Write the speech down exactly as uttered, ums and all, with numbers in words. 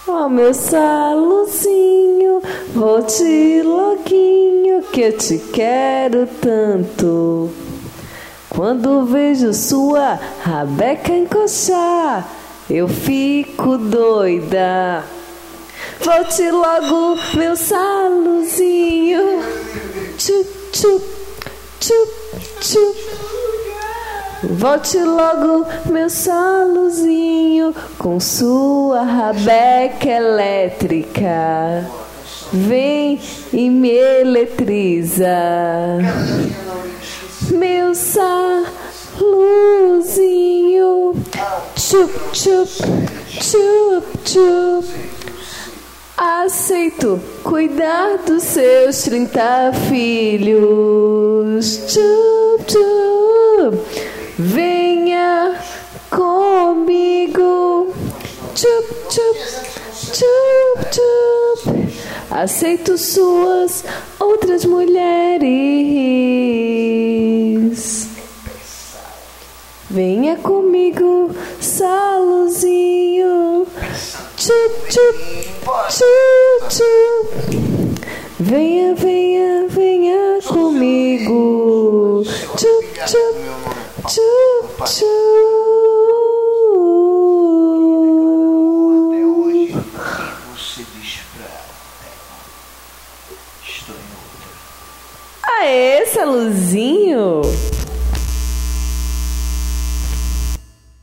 Oh, meu Saluzinho, volte loguinho que eu te quero tanto. Quando vejo sua rabeca encoxar, eu fico doida. Volte logo, meu Saluzinho. Tchup, tchup, tchup, tchup. Volte logo, meu Saluzinho, com sua rabeca elétrica. Vem e me eletriza. Meu Saluzinho. Tchup, tchup, tchup, tchup. Aceito cuidar dos seus trinta filhos. Tchup, tchup. Venha comigo. Tchup, tchup, tchup, tchup. Aceito suas outras mulheres. Venha comigo, Saluzinho. Tchup, tchup, tchup, tchup. Venha, venha, venha comigo. Tchup, tchup, tchup, tchup. Até hoje, o que você diz pra ela? Estou em outra. Aê, Saluzinho!